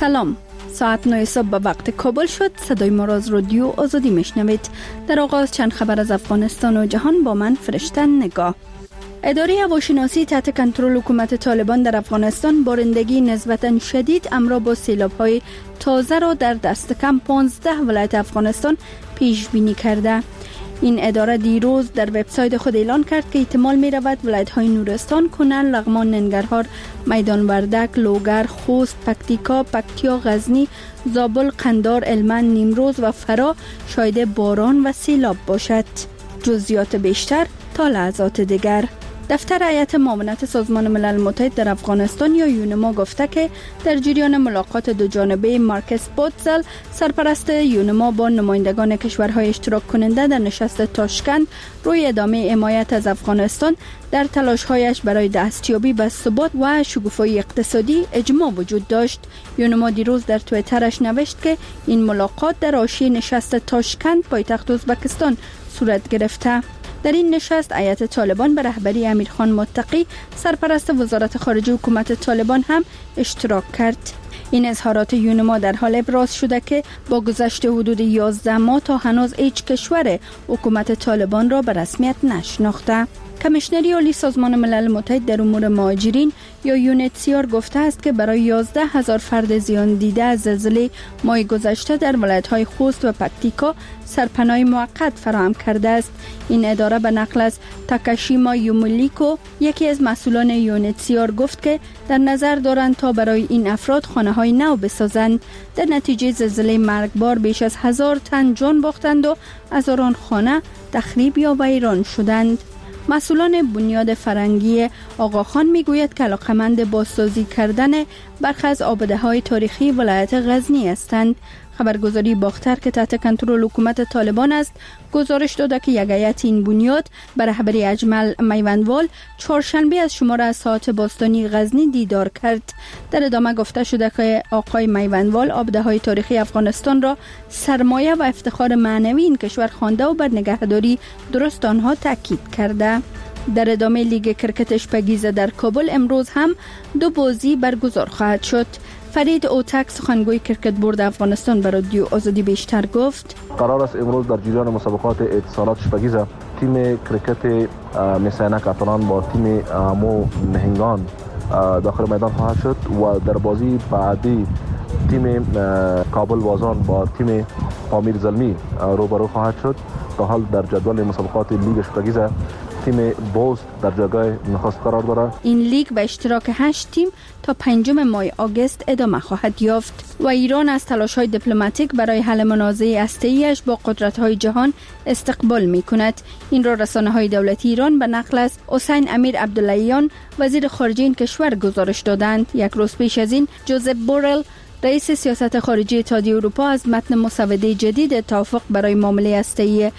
سلام، ساعت 9 صبح به وقت کابل شد. صدای ما را از رادیو آزادی میشنوید. در آغاز چند خبر از افغانستان و جهان با من فرشته نگاه. اداره هواشناسی تحت کنترل حکومت طالبان در افغانستان بارندگی نسبتاً شدید همراه با سیلاب‌های تازه را در دست کم 15 ولایت افغانستان پیش بینی کرده. این اداره دیروز در وبسایت خود اعلان کرد که احتمال می رود ولایت‌های نورستان، کنر، لغمان، ننگرهار، میدان وردک، لوگر، خوست، پکتیکا، پکتیا، غزنی، زابل، قندار، هلمند، نیمروز و فرا شاهد باران و سیلاب باشد. جزئیات بیشتر تا لحظات دیگر. دفتر هیئت معاونت سازمان ملل متحد در افغانستان یا یونما گفته که در جریان ملاقات دو جانبه مارکس بوتزل، سرپرست یونما با نمایندگان کشورهای اشتراک کننده در نشست تاشکند روی ادامه حمایت از افغانستان در تلاش‌هایش برای دستیابی به ثبات و شکوفایی اقتصادی اجماع وجود داشت. یونما دیروز در توییترش نوشت که این ملاقات در حاشیه نشست تاشکند پایتخت ازبکستان صورت گرفته. در این نشست هیئت طالبان به رهبری امیرخان متقی، سرپرست وزارت خارجه حکومت طالبان هم اشتراک کرد. این اظهارات یونما در حال ابراز شده که با گذشت حدود 11 ماه تا هنوز هیچ کشور حکومت طالبان را به رسمیت نشناخته. کمیشنری عالی سازمان ملل متحد در امور مهاجرین یا یونیتسیار گفته است که برای 11,000 فرد زیان دیده از زلزله ماه گذشته در ولایت‌های خوست و پکتیکا سرپناه موقت فراهم کرده است. این اداره به نقل از تاکاشیما یومولیکو، یکی از مسئولان یونیتسیار، گفت که در نظر دارند تا برای این افراد خانه‌های نو بسازند. در نتیجه زلزله مرگبار بیش از 1000 تن جان باختند و هزاران خانه تخریب یا ویران شدند. مسئولان بنیاد فرنگی آقاخان میگوید که علاقمند بازسازی کردن برخی از آباده‌های تاریخی ولایت غزنی هستند. خبرگزاری باختر که تحت کنترل حکومت طالبان است گزارش داده که یک هیئت این بنیاد به رهبری اجمل میوندوال چهارشنبه از شماره از ساحات باستانی غزنی دیدار کرد. در ادامه گفته شده که آقای میوندوال آباده‌های تاریخی افغانستان را سرمایه و افتخار معنوی این کشور خوانده و بر نگهداری درست آنها تاکید کرده. در ادامه لیگ کرکت اشپگیزه در کابل امروز هم 2 بازی برگزار خواهد شد. فرید اوتک سخنگوی کرکت بورد افغانستان به رادیو آزادی بیشتر گفت قرار است امروز در جریان مسابقات اتصالات اشپگیزه تیم کرکت مسینک اتلان با تیم مو نهنگان داخل میدان خواهد شد و در بازی بعدی تیم کابل بازان با تیم پامیر زلمی روبرو خواهد شد. تا حال در جدول مسابقات لیگ اشپگیزه تیم بوست در جایگاه نخست قرار دارد. این لیگ به اشتراک 8 تیم تا 5 ماه آگوست ادامه خواهد یافت و ایران از تلاش‌های دیپلماتیک برای حل منازعه هسته‌ای‌اش با قدرت‌های جهان استقبال می‌کند. این را رسانه‌های دولتی ایران به نقل از حسین امیر عبداللهیان وزیر خارجه این کشور گزارش دادند. یک روز پیش از این جوزپ بورل رئیس سیاست خارجی اتحادیه اروپا از متن مسوده جدید توافق برای معامله هسته‌ای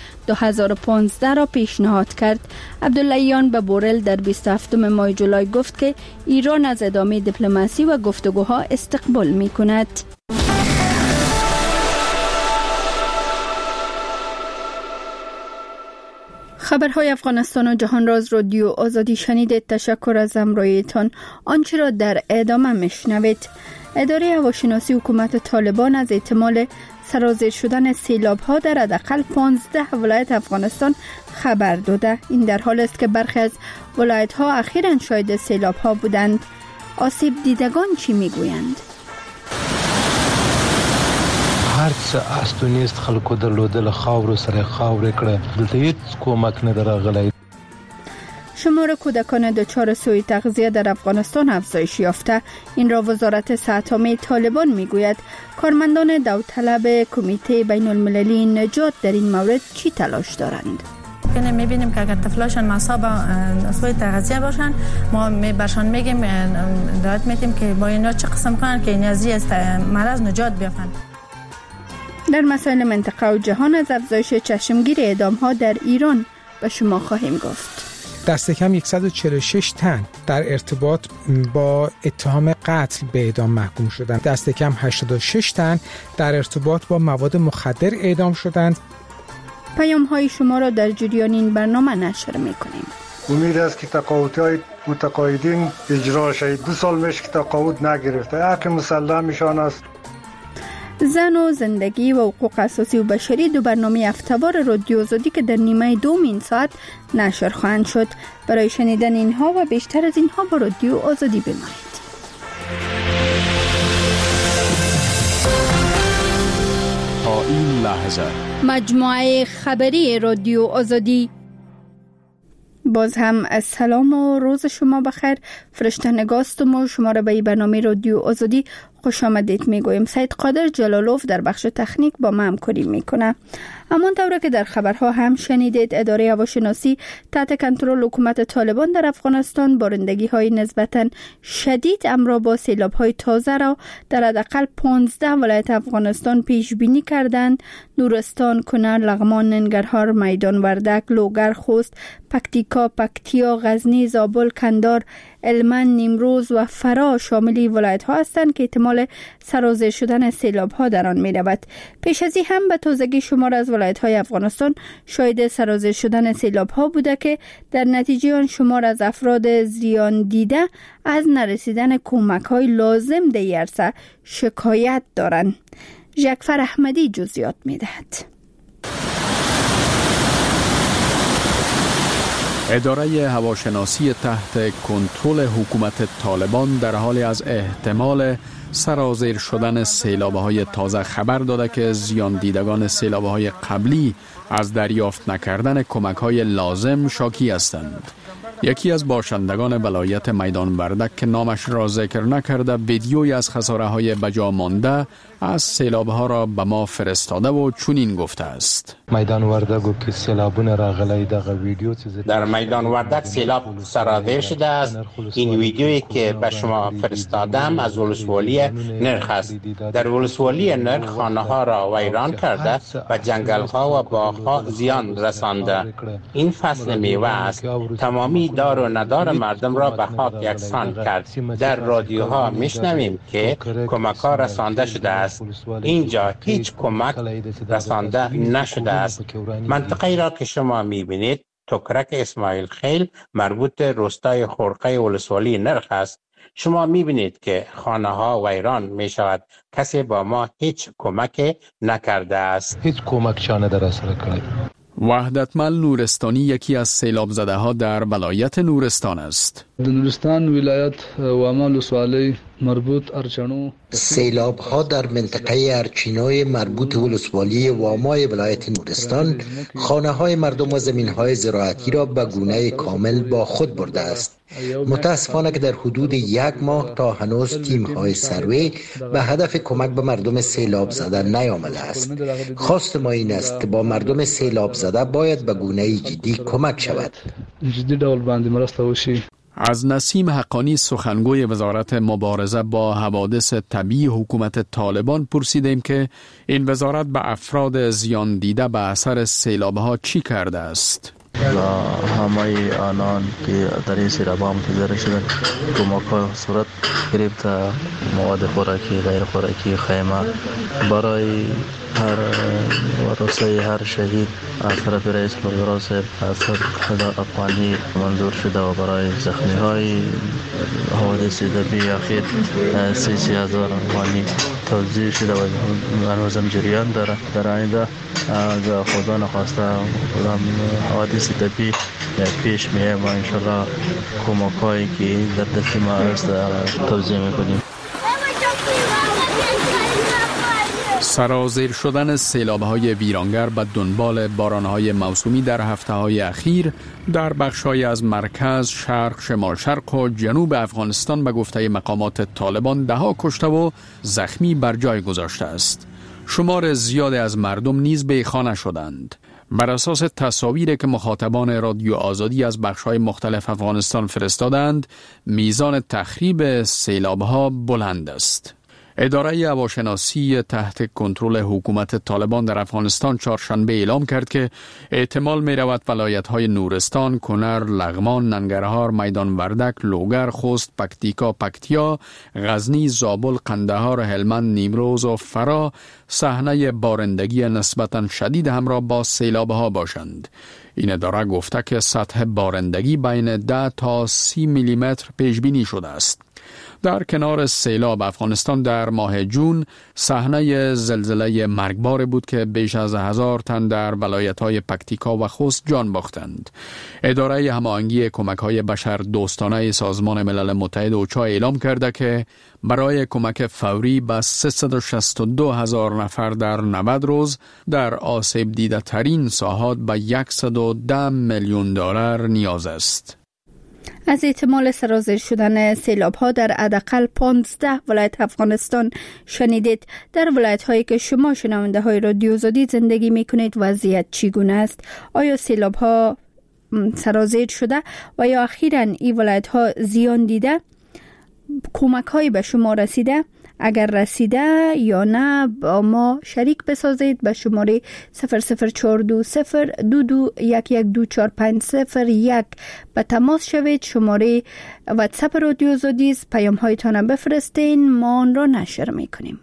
2015 را پیشنهاد کرد. عبداللهیان به بورل در 27 ماه جولای گفت که ایران از ادامه دیپلماسی و گفتگوها استقبال می‌کند. خبرهای افغانستان و جهان را از رادیو آزادی شنیدید. تشکر از همراهیتان. آنچه را در ادامه میشنوید. اداره هواشناسی حکومت طالبان از احتمال سرازیر شدن سیلاب‌ها در حداقل 15 ولایت افغانستان خبر داده. این در حال است که برخی از ولایت‌ها اخیراً شاهد سیلاب‌ها بودند. آسیب دیدگان چی میگویند؟ هرڅه است و نیست خلکو درلودل خاور سره خاور کړه دلته هیڅ کومک نه درغلی. شمار کودکان دچار سوء تغذیه در افغانستان افزایش یافته. این را وزارت صحت عامه طالبان میگوید. کارمندان داوطلب کمیته بین المللی نجات در این مورد چی تلاش دارند؟ یعنی میبینیم که اگر طفلاشون مصاب سوء تغذیه باشن ما برشان میگیم دعوت میدیم که با اینا چه قسم کنن که این از مرض نجات بیافن. در مسائل منطقه و جهان از افزایش چشمگیر اعدام‌ها در ایران به شما خواهیم گفت. دست کم 146 تن در ارتباط با اتهام قتل به اعدام محکوم شدند. دست کم 86 تن در ارتباط با مواد مخدر اعدام شدند. پیام‌های شما را در جریان این برنامه نشر می‌کنیم. امید است که تقاعدهای متقاعدین اجرا شود. 2 سال میشه که تقاعد نگرفته. حق مسلم میشان است. زن و زندگی و حقوق اساسی و بشری 2 برنامه هفته‌وار رادیو آزادی که در نیمه دوم این ساعت نشر خواهند شد. برای شنیدن اینها و بیشتر از اینها با رادیو آزادی بمانید. تا این لحظه مجموعه خبری رادیو آزادی. باز هم السلام و روز شما بخیر. فرشته نگاستم و شما را به برنامه رادیو آزادی خوش آمدید میگویم. سید قادر جلالوف در بخش تکنیک با ما همکاری میکنه. همان طوری که در خبرها هم شنیدید، اداره هواشناسی تحت کنترل حکومت طالبان در افغانستان بارندگی های نسبتاً شدید همراه با سیلاب های تازه را در حداقل 15 ولایت افغانستان پیش بینی کردند. نورستان، کنر، لغمان، ننگرهار، میدان وردک، لوگر، خوست، پکتیکا، پکتیا، غزنی، زابل، کندهار، هلمند، نیمروز و فرا شامل ولایت ها هستند که احتمال سرازیر شدن سیلاب ها در آن می رود. پیش از این هم به تازگی شمار از ولایت های افغانستان شاهد سرازیر شدن سیلاب ها بوده که در نتیجه آن شمار از افراد زیان دیده از نرسیدن کمک های لازم در این عرصه شکایت دارند. جعفر احمدی جزئیات می دهد. اداره هواشناسی تحت کنترل حکومت طالبان در حال از احتمال سرازیر شدن سیلاب‌های تازه خبر داده که زیان دیدگان سیلاب‌های قبلی از دریافت نکردن کمک‌های لازم شاکی هستند. یکی از باشندگان ولایت میدان وردک که نامش را ذکر نکرده ویدیویی از خساره‌های بجا مانده از سیلاب‌ها را به ما فرستاده و چنین گفته است: میدان وردک که سیلابونه راغلی دغه ویدیو در میدان وردک سیلاب سرازیر شده است. این ویدیویی که به شما فرستادم از ولسوالی نرخ است. در ولسوالی نرخ خانه‌ها را ویران کرده و جنگل‌ها و باغ‌ها زیان رسانده. این فصل میوه است. تمامی دار و ندار مردم را به خاک یکسان کرد. در رادیوها میشنویم که کمک‌ها رسانده شده است. اینجا هیچ کمک رسانده نشده است. منطقه‌ای را که شما می‌بینید تکرک اسماعیل خیل مربوط روستای خرقه ولسوالی نرخ است. شما می‌بینید که خانه‌ها ویران می‌شود. کسی با ما هیچ کمک نکرده است. هیچ کمک چانه در اثر کنید. وحدتمل نورستانی یکی از سیلاب زده ها در ولایت نورستان است. در نورستان ولایت واما ولسوالی مربوط ارچنو سیلاب ها در منطقه ارچینوی مربوط ولسوالی وامای ولایت نورستان خانه های مردم و زمین های زراعتی را به گونه کامل با خود برده است. متاسفانه که در حدود 1 ماه تا هنوز تیم های سروی به هدف کمک به مردم سیلاب زده نیامده است. خواست ما این است که با مردم سیلاب زده باید به گونه جدی کمک شود. جدی دول باندې مرسته وشي. از نسیم حقانی سخنگوی وزارت مبارزه با حوادث طبیعی حکومت طالبان پرسیدیم که این وزارت به افراد زیان دیده به اثر سیلاب‌ها چی کرده است. و همه آنان که در این سیلاب‌ها متضرر شدند کمک‌های صورت گرفت، مواد خوراکی، غیر خوراکی، خیمه برای هر ورثه هر شهید از طرف رئیس الوزراء صاحب 100,000 افغانی منظور شده و برای زخمی های حوادث طبیعی اخیر 30,000 افغانی توزیع شده و هنوزم جریان داره. در آینده اگر خدا نخواسته حوادث طبیعی پیش میه و انشالله کمک هایی که در دست ما است توزیع میکنیم. سرازیر شدن سیلاب‌های ویرانگر به دنبال باران‌های موسومی در هفته‌های اخیر در بخش‌های از مرکز، شرق، شمال شرق و جنوب افغانستان به گفته مقامات طالبان 10 کشته و زخمی بر جای گذاشته است. شمار زیادی از مردم نیز بیخانه شدند. بر اساس تصاویری که مخاطبان رادیو آزادی از بخش‌های مختلف افغانستان فرستادند، میزان تخریب سیلاب‌ها بلند است. اداره هواشناسی تحت کنترل حکومت طالبان در افغانستان چهارشنبه اعلام کرد که احتمال می رود ولایت‌های نورستان، کنر، لغمان، ننگرهار، میدان وردک، لوگر، خوست، پکتیکا، پکتیا، غزنی، زابل، قندهار، هلمند، نیمروز و فرا صحنه بارندگی نسبتاً شدید همراه با سیلاب‌ها باشند. این اداره گفته که سطح بارندگی بین 10 تا 30 میلیمتر پیش بینی شده است. در کنار سیلاب، افغانستان در ماه جون صحنه زلزله مرگبار بود که بیش از 1000 تن در ولایت‌های پکتیکا و خوست جان باختند. اداره هماهنگی کمک‌های بشر دوستانه سازمان ملل متحد اوچا اعلام کرده که برای کمک فوری به 362,000 نفر در 90 روز در آسیب دیده ترین ساحات به 110 میلیون دلار نیاز است. از احتمال سرازیر شدن سیلاب ها در حداقل 15 ولایت افغانستان شنیدید. در ولایت هایی که شما شنونده های رادیو آزادی زندگی می کنید وضعیت چگونه است؟ آیا سیلاب ها سرازیر شده و یا اخیراً این ولایت ها زیان دیده؟ کمک هایی به شما رسیده؟ اگر رسیده یا نه با ما شریک بسازید. به شماره 0042022112450 به تماس شوید. شماره واتساپ رادیو آزادی است. پیام هایتان بفرستین، ما آن را نشر میکنیم.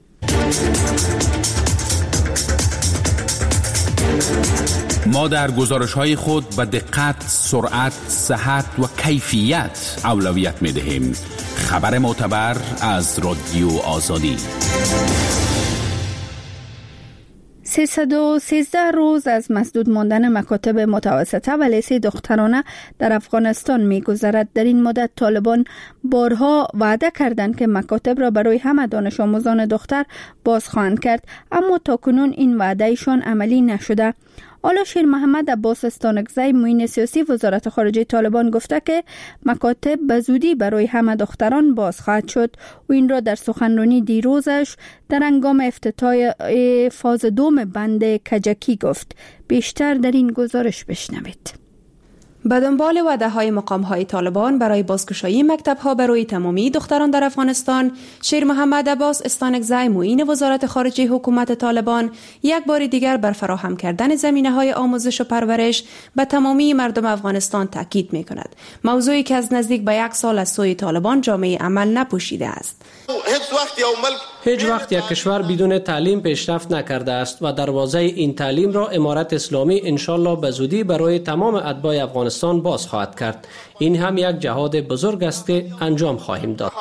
ما در گزارش‌های خود به دقت، سرعت، صحت و کیفیت اولویت می‌دهیم. خبر معتبر از رادیو آزادی. 313 روز از مسدود ماندن مکاتب متوسطه و لیسه دخترانه در افغانستان می‌گذرد. در این مدت طالبان بارها وعده کردند که مکاتب را برای همه دانش آموزان دختر باز خواهند کرد، اما تاکنون این وعدهشان عملی نشده. حالا شیر محمد عباس استانکزی معین سیاسی وزارت خارجه طالبان گفته که مکاتب به زودی برای همه دختران باز خواهد شد و این را در سخنرانی دیروزش در هنگام افتتاح فاز دوم بند کجکی گفت. بیشتر در این گزارش بشنوید. به دنبال وعده‌های مقام‌های طالبان برای بازگشایی مکتب‌ها برای تمامی دختران در افغانستان، شیر محمد عباس استانکزی معین وزارت خارجه حکومت طالبان یک بار دیگر بر فراهم کردن زمینه‌های آموزش و پرورش به تمامی مردم افغانستان تاکید می‌کند. موضوعی که از نزدیک به 1 سال از سوی طالبان جامعه عمل نپوشیده است. هیچ وقت یک کشور بدون تعلیم پیشرفت نکرده است و دروازه این تعلیم را امارت اسلامی انشالله به زودی برای تمام اتباع افغانستان باز خواهد کرد. این هم یک جهاد بزرگ است که انجام خواهیم داد.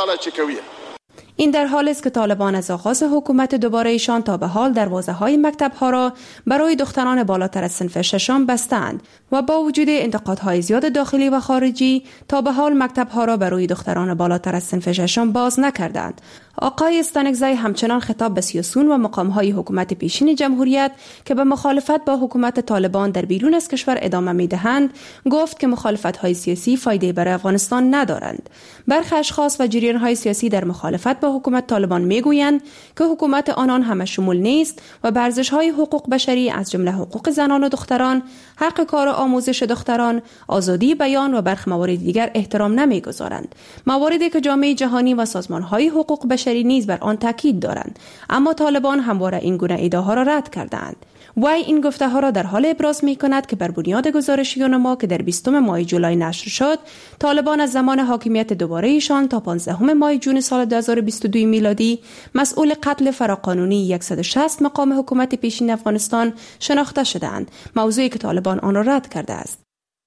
این در حالی است که طالبان از آغاز حکومت دوباره ایشان تا به حال دروازه‌های مکتب‌ها را برای دختران بالاتر از صنف ششم بستند و با وجود انتقادهای زیاد داخلی و خارجی تا به حال مکتب‌ها را برای دختران بالاتر از صنف ششم باز نکردند. آقای استانکزی همچنان خطاب به سیاسیون و مقام‌های حکومت پیشین جمهوریت که به مخالفت با حکومت طالبان در بیرون از کشور ادامه می‌دهند گفت که مخالفت‌های سیاسی فایده برای افغانستان ندارند. برخی اشخاص و جریان‌های سیاسی در مخالفت با حکومت طالبان میگویند که حکومت آنان همه شمول نیست و به ارزش‌های حقوق بشری از جمله حقوق زنان و دختران، حق کار و آموزش دختران، آزادی بیان و برخی موارد دیگر احترام نمی‌گذارند. مواردی که جامعه جهانی و سازمان‌های حقوق بشری نیز بر آن تاکید دارند، اما طالبان همواره این گونه ادعاها را رد کردند. وی این گفته ها را در حال ابراز می کند که بر بنیاد گزارشیان ما که در 20 ماه جولای نشر شد، طالبان از زمان حاکمیت دوباره ایشان تا 15 ماه جون سال 2022 میلادی مسئول قتل فراقانونی 160 مقام حکومت پیشین افغانستان شناخته شدند، موضوعی که طالبان آن را رد کرده است.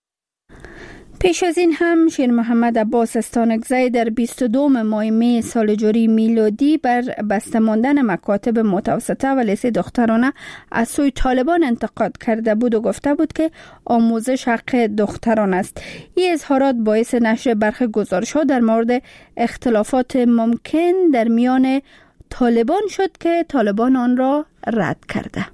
پیش از این هم شیر محمد عباس استانکزی در 22 ماه می سال جاری میلادی بر بسته ماندن مکاتب متوسطه و لیسه دخترانه از سوی طالبان انتقاد کرده بود و گفته بود که آموزش حق دختران است. این اظهارات باعث نشر برخی گزارش‌ها در مورد اختلافات ممکن در میان طالبان شد که طالبان آن را رد کرده.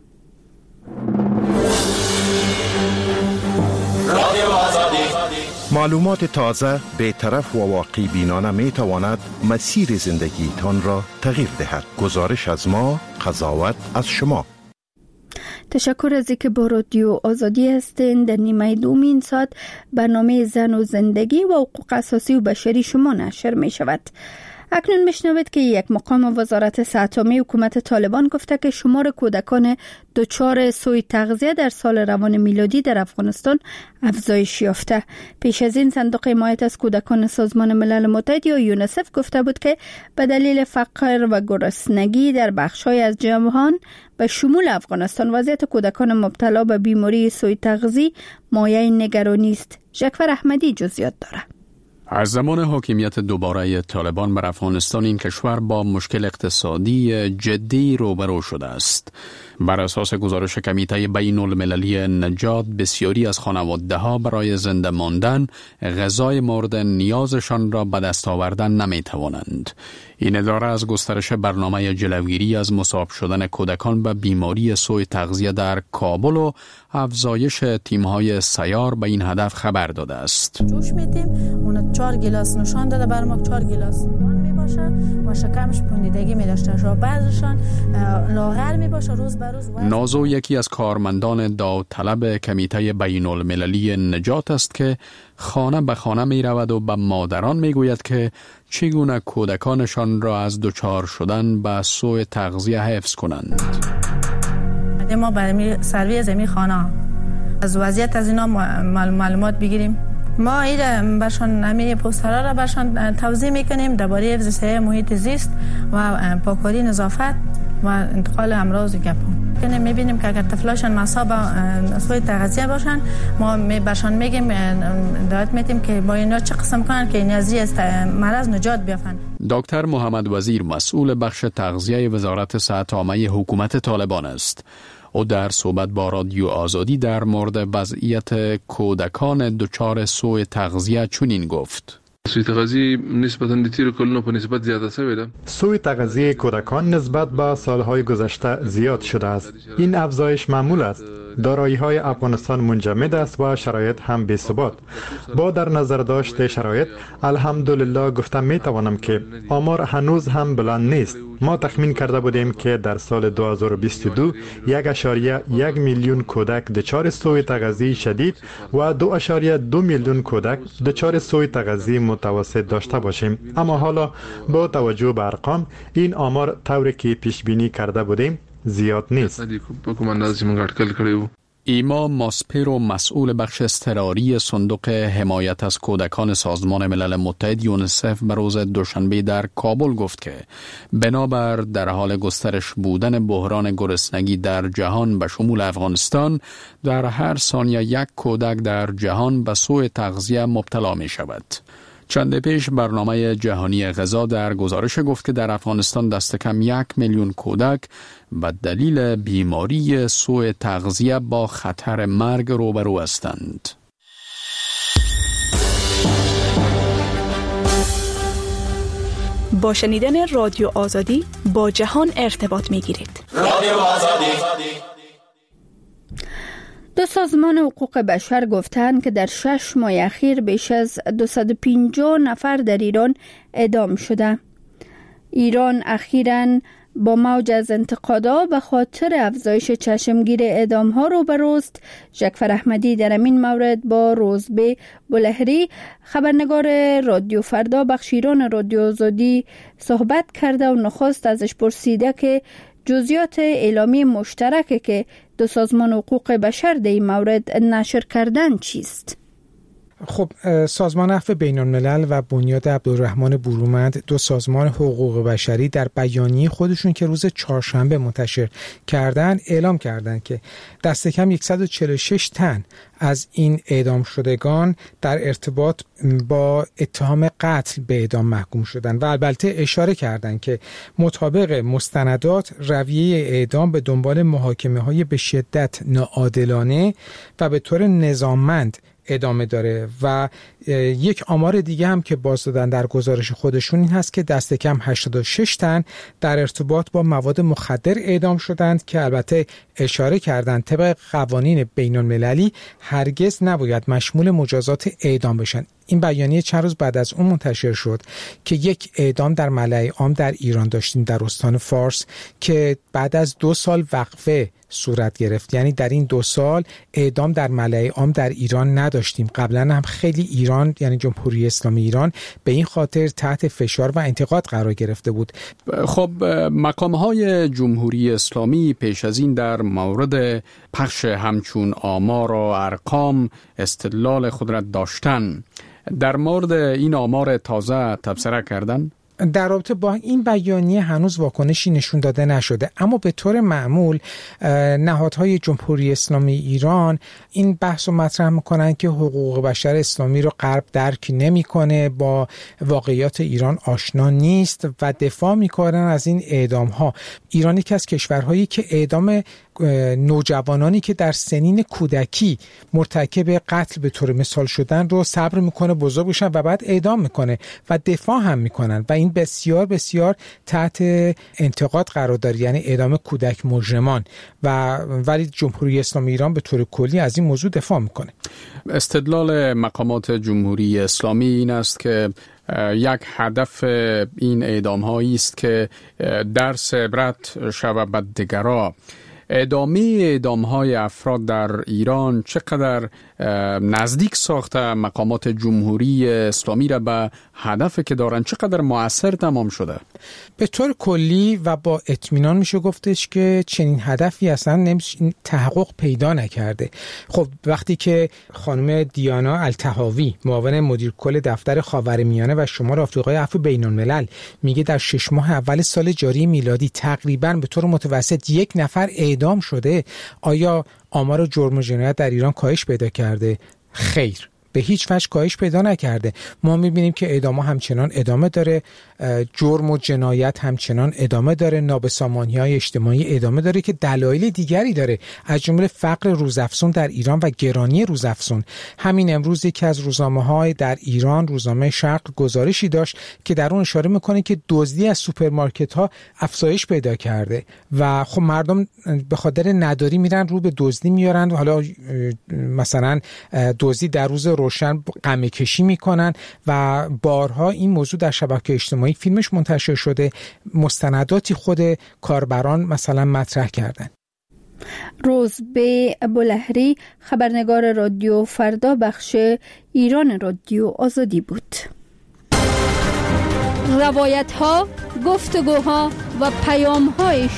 معلومات تازه، بی‌طرف و واقع بینانه می تواند مسیر زندگی تان را تغییر دهد. گزارش از ما، قضاوت از شما. تشکر از اینکه با رادیو آزادی هستین. در نیمه دوم این ساعت برنامه زن و زندگی و حقوق اساسی و بشری شما نشر می شود. اکنون میشنوید که یک مقام وزارت صحت عامه حکومت طالبان گفته که شمار کودکان دچار سوء تغذیه در سال روان میلادی در افغانستان افزایش یافته. پیش از این صندوق حمایت از کودکان سازمان ملل متحد یا یونیسف گفته بود که به دلیل فقر و گرسنگی در بخش‌های از جهان به شمول افغانستان وضعیت کودکان مبتلا به بیماری سوء تغذیه مایه نگرانی است. جعفر احمدی جزئیات داره. از زمان حاکمیت دوباره طالبان بر افغانستان این کشور با مشکل اقتصادی جدی روبرو شده است. بر اساس گزارش کمیته بین المللی نجات، بسیاری از خانواده‌ها برای زنده ماندن غذای مورد نیازشان را به دست آوردن نمی‌توانند. این اداره از گسترش برنامه جلوگیری از مصاب شدن کودکان به بیماری سوء تغذیه در کابل و افزایش تیم‌های سیار به این هدف خبر داده است. جوش میدیم، اون 4 گیلاس نشان داده بر ما 4 گیلاس میباشه و شکمش پوندیدگی میداشته و بعضشان لاغر میباشه روز به روز. نازو یکی از کارمندان داوطلب کمیته بین المللی نجات است که خانه به خانه می رود و به مادران می گوید که چگونه کودکانشان را از دچار شدن به سوء تغذیه حفظ کنند. ما برای سروی زمین خانه از وضعیت از اینا معلومات بگیریم. ما این برشان نمی پوسترها را برشان توضیح میکنیم درباره حفظ صحی محیط زیست و پاکاری نظافت و انتقال امراض و گپا. میبینیم که اگر طفلاشان مصاب سوء تغذیه باشن ما برشان میگیم دعوت میدیم که با اینا چه قسم کنن که این از مرض نجات بیافن. دکتر محمد وزیر مسئول بخش تغذیه وزارت صحت عامه حکومت طالبان است. او در صحبت با رادیو آزادی در مورد وضعیت کودکان دچار سوء تغذیه چنین گفت: سوء تغذیه نسبتاً به تیر کلونو په نسبت زیاده شوی ده. سوء تغذیه کودکان نسبت به سالهای گذشته زیاد شده است. این افزایش معمول است. دارایی‌های افغانستان منجمد است و شرایط هم بی‌ثبات. با در نظر داشت شرایط الحمدلله گفتم میتوانم که آمار هنوز هم بلند نیست. ما تخمین کرده بودیم که در سال 2022 1.1 میلیون کودک دچار سوء تغذیه شدید و 2.2 میلیون کودک دچار سوء تغذیه متوسط داشته باشیم. اما حالا با توجه به ارقام این آمار طوری که پیش بینی کرده بودیم زیاد نیست. ایما ماسپیرو مسئول بخش اضطراری صندوق حمایت از کودکان سازمان ملل متحد یونیسف به روز دوشنبه در کابل گفت که بنابر در حال گسترش بودن بحران گرسنگی در جهان به شمول افغانستان در هر ثانیه 1 کودک در جهان به سوء تغذیه مبتلا می شود. چند پیش برنامه جهانی غذا در گزارش گفت که در افغانستان دست کم 1 میلیون کودک به دلیل بیماری سوء تغذیه با خطر مرگ روبرو هستند. با شنیدن رادیو آزادی با جهان ارتباط می گیرید. رادیو آزادی. دو سازمان حقوق بشر گفتند که در 6 ماه اخیر بیش از 250 نفر در ایران اعدام شده. ایران اخیراً با موج از انتقادها به خاطر افزایش چشمگیر اعدام‌ها روبروست. جعفر احمدی در این مورد با روزبه بلهری خبرنگار رادیو فردا بخش ایران رادیو آزادی صحبت کرده و نخست ازش پرسیده که جزئیات اعلامیه مشترکی که دو سازمان حقوق بشر در این مورد نشر کردن چیست؟ خب سازمان عفو بین الملل و بنیاد عبدالرحمن برومند، دو سازمان حقوق بشری در بیانیه خودشون که روز چهارشنبه منتشر کردن اعلام کردن که دست کم 146 تن از این اعدام شدگان در ارتباط با اتهام قتل به اعدام محکوم شدن و البته اشاره کردن که مطابق مستندات رویه اعدام به دنبال محاکمه‌های به شدت ناعادلانه و به طور نظاممند ادامه داره. و یک آمار دیگه هم که باز دادن در گزارش خودشون این هست که دست کم 86 تن در ارتباط با مواد مخدر اعدام شدند که البته اشاره کردند طبق قوانین بین المللی هرگز نباید مشمول مجازات اعدام بشن. این بیانیه چند روز بعد از اون منتشر شد که یک اعدام در ملأ عام در ایران داشتیم در استان فارس که بعد از 2 سال وقفه صورت گرفت. یعنی در این 2 سال اعدام در ملأ عام در ایران نداشتیم. قبلا هم خیلی ایران، یعنی جمهوری اسلامی ایران، به این خاطر تحت فشار و انتقاد قرار گرفته بود. خب مقام‌های جمهوری اسلامی پیش از این در مورد پخش همچون آمار و ارقام استدلال خود را داشتن. در مورد این آمار تازه تبصره کردن؟ در رابطه با این بیانیه هنوز واکنشی نشون داده نشده، اما به طور معمول نهادهای جمهوری اسلامی ایران این بحث رو مطرح میکنن که حقوق بشر اسلامی رو غرب درک نمیکنه، با واقعیات ایران آشنا نیست و دفاع میکنن از این اعدام ها. ایران یکی از کشورهایی که اعدام نوجوانانی که در سنین کودکی مرتکب قتل به طور مثال شدن رو صبر میکنه بزرگ بشن و بعد اعدام میکنه و دفاع هم میکنن و این بسیار بسیار تحت انتقاد قرار داره، یعنی اعدام کودک مجرمان، ولی جمهوری اسلامی ایران به طور کلی از این موضوع دفاع میکنه. استدلال مقامات جمهوری اسلامی این است که یک هدف این اعدام هایی است که درس عبرت شود به دیگران. اعدام های افراد در ایران چقدر نزدیک ساخته مقامات جمهوری اسلامی را به هدفی که دارن، چقدر مؤثر تمام شده؟ به طور کلی و با اطمینان میشه گفتش که چنین هدفی اصلا تحقق پیدا نکرده. خب وقتی که خانم دیانا الطحاوی معاون مدیر کل دفتر خاورمیانه و شمال آفریقای عفو بین‌الملل میگه در 6 ماه اول سال جاری میلادی تقریباً به طور متوسط 1 نفر اعدام شده، آیا آمار جرم و جنایت در ایران کاهش پیدا کرده؟ خیر، به هیچ وجه کاهش پیدا نکرده. ما میبینیم که اعدام همچنان ادامه داره، جرم و جنایت همچنان ادامه داره، نابسامانی‌های اجتماعی ادامه داره که دلایل دیگری داره، از جمله فقر روزافزون در ایران و گرانی روزافزون. همین امروز یکی از روزنامه‌های در ایران، روزنامه شرق، گزارشی داشت که در اون اشاره میکنه که دزدی از سوپرمارکت‌ها افزایش پیدا کرده و خب مردم به خاطر نداری میرن رو به دزدی میارن و حالا مثلا دزدی در روز روشن قمه کشی میکنن و بارها این موضوع در شبکه اجتماعی فیلمش منتشر شده، مستنداتی خود کاربران مثلا مطرح کردن. روزبه ابولهری، خبرنگار رادیو فردا، بخش ایران رادیو آزادی بود. روایت ها، گفتگوها و پیام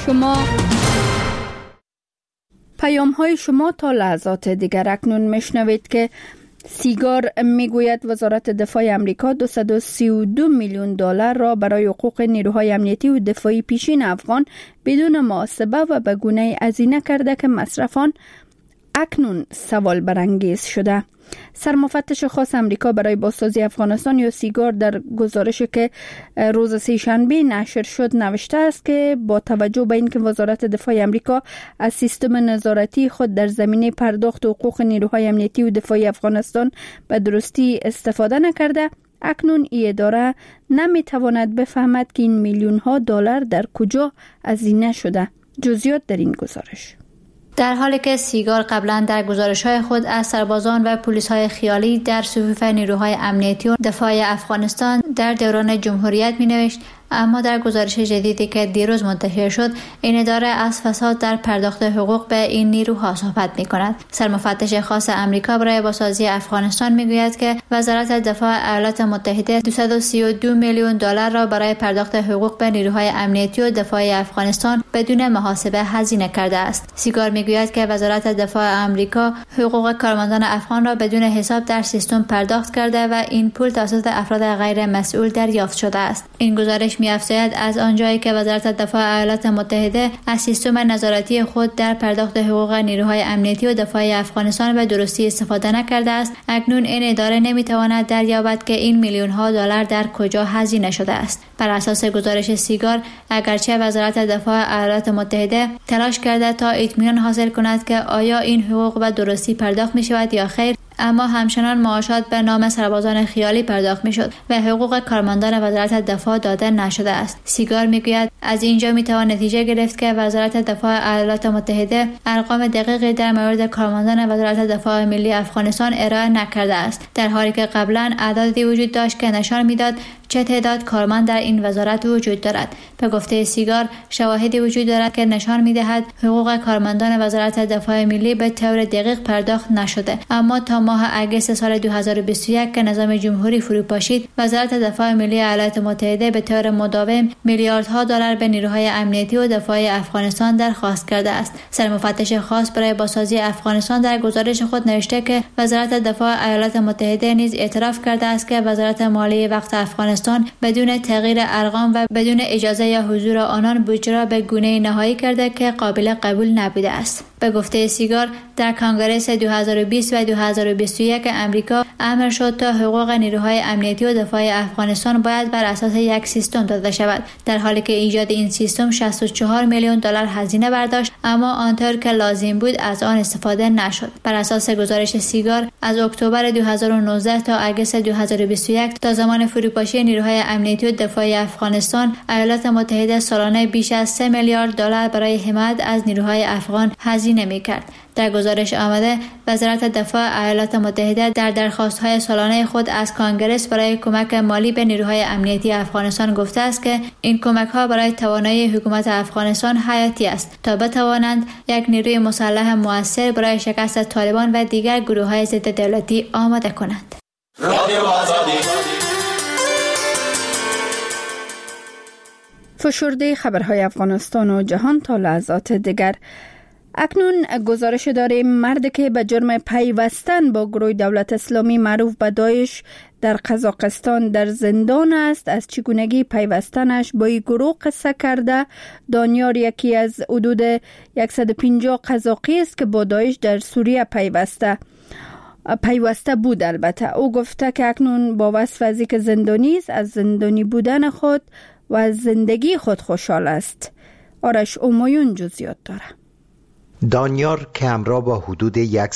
های شما تا لحظات دیگر. اکنون میشنوید که سیگار میگوید وزارت دفاع امریکا $232 میلیون را برای حقوق نیروهای امنیتی و دفاعی پیشین افغان بدون محاسبه و به گونه‌ای هزینه کرده که مصرفان اکنون سوال برانگیز شده. سرمفتش خاص امریکا برای بازسازی افغانستان یا سیگار در گزارشی که روز سه‌شنبه نشر شد نوشته است که با توجه به اینکه وزارت دفاع امریکا از سیستم نظارتی خود در زمینه پرداخت حقوق نیروهای امنیتی و دفاعی افغانستان به درستی استفاده نکرده، اکنون این اداره نمیتواند بفهمد که این میلیون‌ها دلار در کجا هزینه شده. جزئیات در این گزارش. در حالی که سیگار قبلا در گزارش‌های خود از سربازان و پلیس‌های خیالی در صفوف نیروهای امنیتی و دفاع افغانستان در دوران جمهوریت می‌نوشت، اما در گزارش جدیدی که دیروز منتشر شد، این اداره از فساد در پرداخت حقوق به این نیروها صحبت می‌کند. سرمفتش خاص امریکا برای بازسازی افغانستان می‌گوید که وزارت دفاع ایالات متحده $232 میلیون را برای پرداخت حقوق به نیروهای امنیتی و دفاع افغانستان بدون محاسبه هزینه کرده است. سیگار می‌گوید که وزارت دفاع امریکا حقوق کارمندان افغان را بدون حساب در سیستم پرداخت کرده و این پول توسط افراد غیر مسئول دریافت شده است. این گزارش می‌افزاید از آنجایی که وزارت دفاع ایالات متحده از سیستم نظارتی خود در پرداخت حقوق نیروهای امنیتی و دفاع افغانستان به درستی استفاده نکرده است، اکنون این اداره نمی‌تواند دریابد که این میلیون‌ها دلار در کجا هزینه شده است. بر اساس گزارش سیگار، اگرچه وزارت دفاع ایالات متحده تلاش کرده تا اطمینان حاصل کند که آیا این حقوق به درستی پرداخت می‌شود یا خیر، اما همچنان معاشات به نام سربازان خیالی پرداخت میشد و حقوق کارمندان وزارت دفاع داده نشده است. سیگار میگوید از اینجا میتوان نتیجه گرفت که وزارت دفاع ایالات متحده ارقام دقیقی در مورد کارمندان وزارت دفاع ملی افغانستان ارائه نکرده است، در حالی که قبلا اعدادی وجود داشت که نشان میداد چه تعداد کارمند در این وزارت وجود دارد. به گفته سیگار، شواهدی وجود دارد که نشان می‌دهد حقوق کارمندان وزارت دفاع ملی به طور دقیق پرداخت نشده، اما تا ماه اگست سال 2021 که نظام جمهوری فرو پاشید، وزارت دفاع ملی ایالات متحده به طور مداوم میلیاردها دلار به نیروهای امنیتی و دفاعی افغانستان درخواست کرده است. سرمفتش خاص برای بازسازی افغانستان در گزارش خود نوشته که وزارت دفاع ایالات متحده نیز اعتراف کرده است که وزارت مالی وقت افغانستان بدون تغییر ارقام و بدون اجازه یا حضور آنان بودجه را به گونه نهایی کرده که قابل قبول نبوده است. به گفته سیگار، در کنگره 2020 و 2021 امریکا امر شد تا حقوق نیروهای امنیتی و دفاعی افغانستان باید بر اساس یک سیستم داده شود، در حالی که ایجاد این سیستم 64 میلیون دلار هزینه برداشت، اما آنطور که لازم بود از آن استفاده نشد. بر اساس گزارش سیگار، از اکتبر 2019 تا اگست 2021 تا زمان فروپاشی نیروهای امنیتی و دفاعی افغانستان، ایالات متحده سالانه بیش از 3 میلیارد دلار برای حمایت از نیروهای افغان هزینه می‌کرد. در گزارش آمده، وزارت دفاع ایالات متحده در درخواست‌های سالانه خود از کانگرس برای کمک مالی به نیروهای امنیتی افغانستان گفته است که این کمک‌ها برای توانایی حکومت افغانستان حیاتی است تا بتوانند یک نیروی مسلح مؤثر برای شکست طالبان و دیگر گروه‌های ضد دولتی آماده کنند. فشرده خبرهای افغانستان و جهان تا لحظات دیگر. اکنون گزارش داریم مردی که به جرم پیوستن با گروه دولت اسلامی معروف به داعش در قزاقستان در زندان است. از چگونگی پیوستنش با این گروه قصه کرده. دانیار یکی از حدود 150 قزاقی است که با داعش در سوریه پیوسته بود. البته او گفته که اکنون با وصف از اینکه زندانی است، از زندانی بودن خود و از زندگی خود خوشحال است. آرش اومایون جزئیات داره. دانیار که همراه با حدود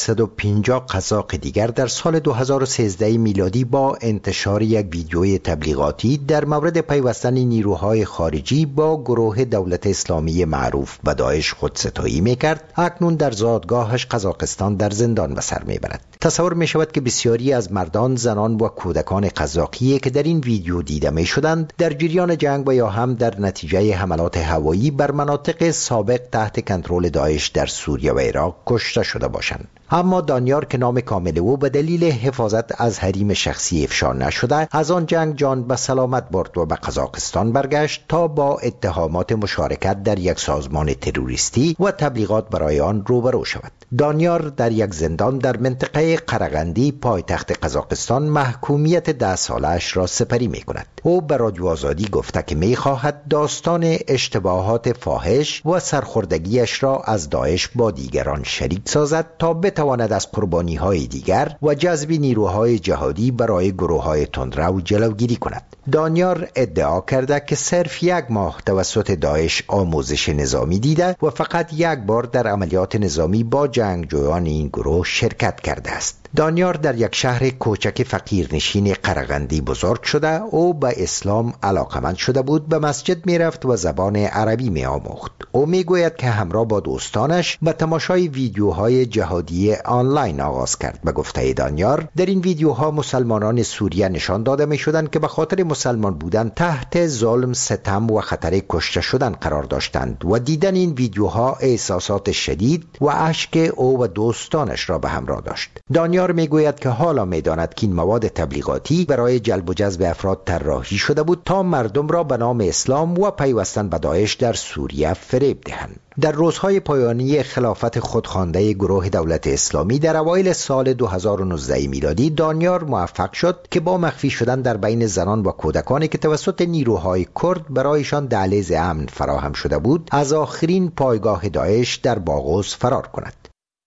150 قزاق دیگر در سال 2013 میلادی با انتشار یک ویدیوی تبلیغاتی در مورد پیوستن نیروهای خارجی با گروه دولت اسلامی معروف به داعش خودستایی میکرد، اکنون در زادگاهش قزاقستان در زندان به سر میبرد. تصور می شود که بسیاری از مردان، زنان و کودکان قزاقی که در این ویدیو دیده می شدند در جریان جنگ و یا هم در نتیجه حملات هوایی بر مناطق سابق تحت کنترل داعش در سوریه و عراق کشته شده باشند. اما دانیار که نام کامل او به دلیل حفاظت از حریم شخصی افشا نشده، از آن جنگ جان به سلامت برد و به قزاقستان برگشت تا با اتهامات مشارکت در یک سازمان تروریستی و تبلیغات برای آن روبرو شود. دانیار در یک زندان در منطقه قرغندی پایتخت قزاقستان محکومیت 10 سالش را سپری می کند. او به رادیو آزادی گفته که می خواهد داستان اشتباهات فاحش و سرخوردگیش را از داعش با دیگران شریک سازد تا بتواند از قربانی‌های دیگر و جذب نیروهای جهادی برای گروه‌های تندرو جلوگیری کند. دانیار ادعا کرده که صرف 1 ماه توسط داعش آموزش نظامی دیده و فقط 1 بار در عملیات نظامی با جنگجویان این گروه شرکت کرده است. دانیار در یک شهر کوچک فقیرنشین قرغندی بزرگ شده. او به اسلام علاقمند شده بود، به مسجد می رفت و زبان عربی می آموخت. او می گوید که همراه با دوستانش به تماشای ویدیوهای جهادی آنلاین آغاز کرد. به گفته دانیار، در این ویدیوها مسلمانان سوریه نشان داده می شدند که به خاطر مسلمان بودن تحت ظلم، ستم و خطر کشته شدن قرار داشتند و دیدن این ویدیوها احساسات شدید و اشک او و دوستانش را به همراه داشت. دانیار میگوید که حالا میداند که این مواد تبلیغاتی برای جلب و جذب افراد طراحی شده بود تا مردم را به نام اسلام و پیوستن به داعش در سوریه فریب دهند. در روزهای پایانی خلافت خودخوانده گروه دولت اسلامی در اوایل سال 2019 میلادی، دانیار موفق شد که با مخفی شدن در بین زنان و کودکانی که توسط نیروهای کرد برایشان دهلیز امن فراهم شده بود، از آخرین پایگاه داعش در باغوز فرار کند.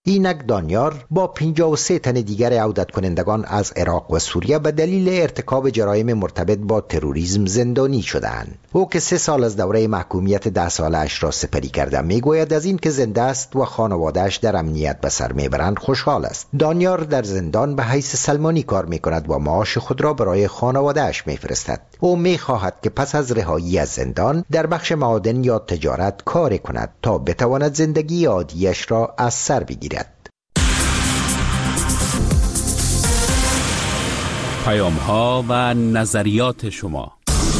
اینک دانیار با 53 تن دیگر عودت کنندگان از عراق و سوریه به دلیل ارتکاب جرایم مرتبط با تروریسم زندانی شدند. او که 3 سال از دوره محکومیت 10 سالش را سپری کرده میگوید از این که زنده است و خانواده‌اش در امنیت به سر میبرند خوشحال است. دانیار در زندان به حیث سلمانی کار میکند و معاش خود را برای خانواده‌اش میفرستد. او میخواهد که پس از رهایی از زندان در بخش معادن یا تجارت کار کند تا بتواند زندگی عادیش را از سر بگیرد. پیام‌ها و نظریات شما.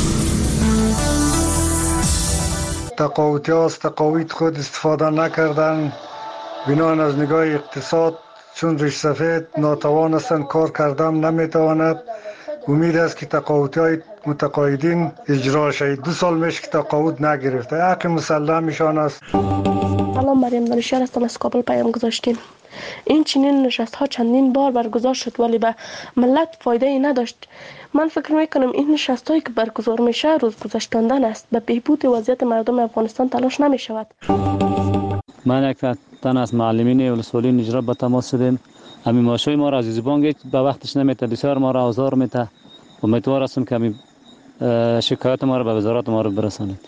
تقاوتی ها از تقاویت خود استفاده نکردن، بنان از نگاه اقتصاد چون ریش سفید ناتوان هستند، کار کردن نمیتواند. امید است که تقاوتی های متقاعدین اجرا شد. 2 سال میشه که تقاعد نگرفته، حق مسلمشان است. سلام، مریم دانشیار هستم، از کابل پیام گذاشتیم. این چنین نشست ها چندین بار برگزار شد ولی به ملت فایده ای نداشت. من فکر میکنم این نشست هایی که برگزار میشه روز گذشتاندن است، به بهبود وضعیت مردم افغانستان تلاش نمی شود. من یک تن از معلمین ولسوالی نجراب به تماس شدیم. همین ماشای ما را عزیزی بانگ به وقتش نمیته، بسیار ما را آزار میته. امیدوار هستم که همین شکایت ما را به وزارت ما را برسانید.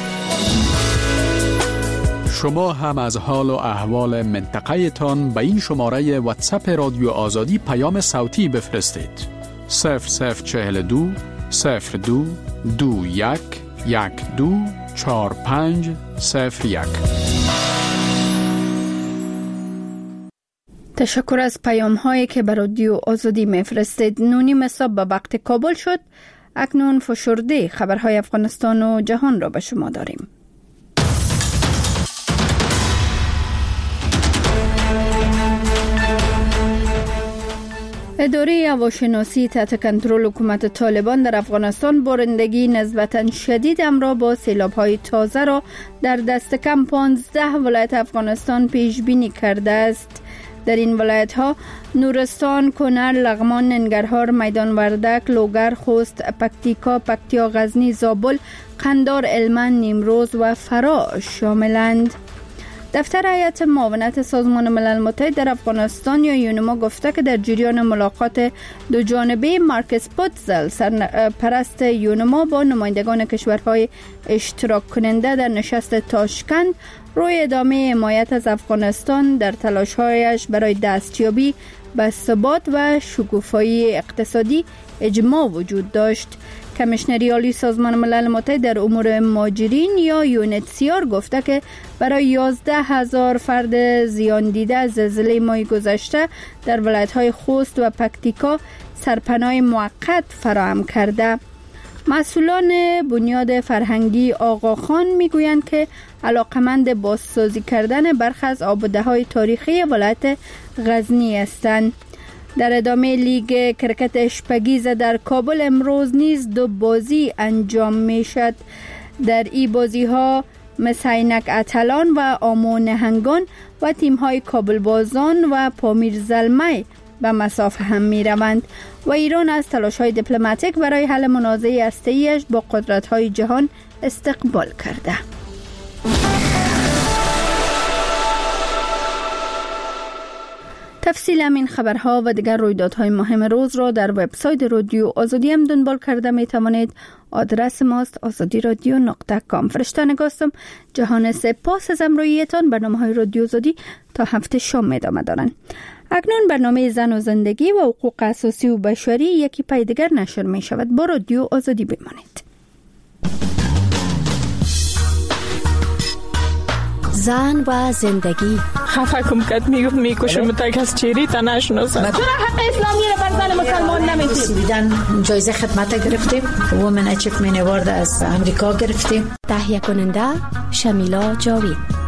شما هم از حال و احوال منطقه تان به این شماره واتساپ رادیو آزادی پیام صوتی بفرستید. 0042 02 21 12 45 01. تشکر از پیام هایی که به رادیو آزادی میفرستید. 9 صبح به وقت کابل شد. اکنون فشرده خبرهای افغانستان و جهان را به شما داریم. اداره هواشناسی تحت کنترل حکومت طالبان در افغانستان بارندگی نسبتاً شدید را با سیلاب‌های تازه را در دست کم 15 ولایت افغانستان پیش بینی کرده است. در این ولایت‌ها نورستان، کنر، لغمان، ننگرهار، میدان وردک، لوگر، خوست، پکتیکا، پکتیا، غزنی، زابل، قندار، هلمند، نیمروز و فرا شاملند. دفتر هیئت معاونت سازمان ملل متحد در افغانستان یا یونما گفته که در جریان ملاقات دو جانبه مارکس پوتزل سرپرست یونما با نمایندگان کشورهای اشتراک کننده در نشست تاشکند روی ادامه حمایت از افغانستان در تلاش‌هایش برای دستیابی به ثبات و شکوفایی اقتصادی اجماع وجود داشت. کمیشنری عالی سازمان ملل متحد در امور مهاجرین یا یونتسیار گفته که برای 11,000 فرد زیان دیده از زلزله ماه گذشته در ولایت‌های خوست و پکتیکا سرپناه موقت فراهم کرده. مسئولان بنیاد فرهنگی آقاخان میگویند که علاقمند بازسازی کردن برخی از آباده‌های تاریخی ولایت غزنی هستند. در ادامه لیگ کرکت اشپگیز در کابل امروز نیز 2 بازی انجام می شد. در این بازی ها مسینک اتلان و آمو نهنگان و تیم های کابل بازان و پامیر زلمی به مسافه هم می روند و ایران از تلاش های دیپلماتیک برای حل منازعه هسته‌ایش با قدرت های جهان استقبال کرده. تفصیل همین خبرها و دیگر رویدادهای مهم روز را در وبسایت رادیو آزادی هم دنبال کرده می توانید. آدرس ماست azadiradio.com. فرشته نگاستم. جهان سپاس از همراهیتان. برنامه‌های رادیو آزادی تا هفته شام ادامه دارند. اکنون برنامه زن و زندگی و حقوق اساسی و بشری یکی پای دیگر نشر می شود. با رادیو آزادی بمانید. زن و زندگی. خفه کم کد میکشم تا از چیری تا نشناسم. چرا حق اسلامی رو بر زن مسلمان نمیدید؟ جایزه خدمت گرفتیم. وومن اچیومنت اوارد از امریکا گرفتیم. تهیه کننده شمیلا جاوید.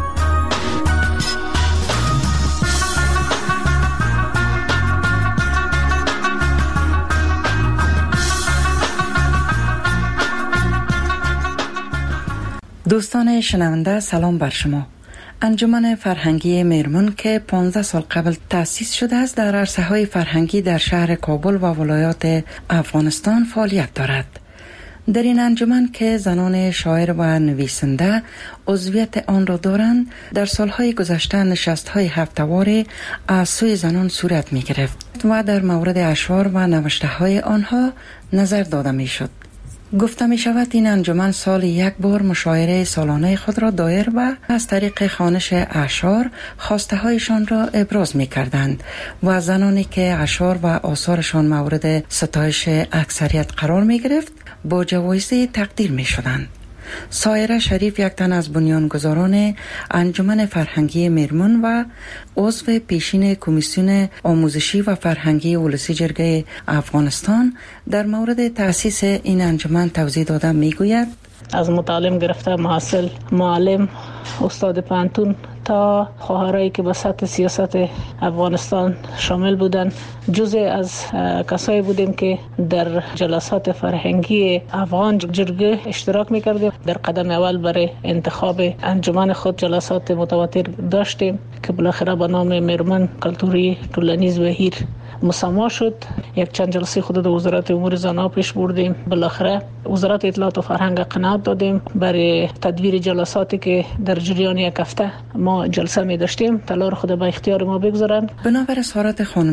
دوستان شنونده سلام بر شما. انجمن فرهنگی میرمن که 15 سال قبل تأسیس شده است در عرصه‌های فرهنگی در شهر کابل و ولایات افغانستان فعالیت دارد. در این انجمن که زنان شاعر و نویسنده عضویت آن را دارند، در سالهای گذشته نشست‌های هفته‌واره از سوی زنان صورت می گرفت و در مورد اشعار و نوشته‌های آنها نظر داده می شد. گفته می شود این انجمن سال یک بار مشاعره سالانه خود را دایر و از طریق خوانش اشعار خواسته هایشان را ابراز می کردند و زنانی که اشعار و آثارشان مورد ستایش اکثریت قرار می گرفت با جوایز تقدیر می شدند. سایره شریف یک تن از بنیانگذاران انجمن فرهنگی میرمن و عضو پیشین کمیسیون آموزشی و فرهنگی ولسی جرگه افغانستان در مورد تأسیس این انجمن توضیح داده میگوید: از متعلم گرفته محصل، معلم، استاد پانتون تا خواهرایی که به سطح سیاست افغانستان شامل بودند، جزء از کسایی بودیم که در جلسات فرهنگی افغان جرگه اشتراک میکردیم. در قدم اول برای انتخاب انجمن خود جلسات متواتر داشتیم که بالاخره به نام میرمن کلتوری طولانیز و هیر مسما شد. یک چند جلسه خود در وزارت امور زنان پیش بردیم. بالاخره وزارت اطلاعات و فرهنگ قناعت دادیم برای تدویر جلساتی که در جریان یک هفته ما جلسه می داشتیم. طلا خود به اختیار ما بگذارند. بنابر اظهارات خانم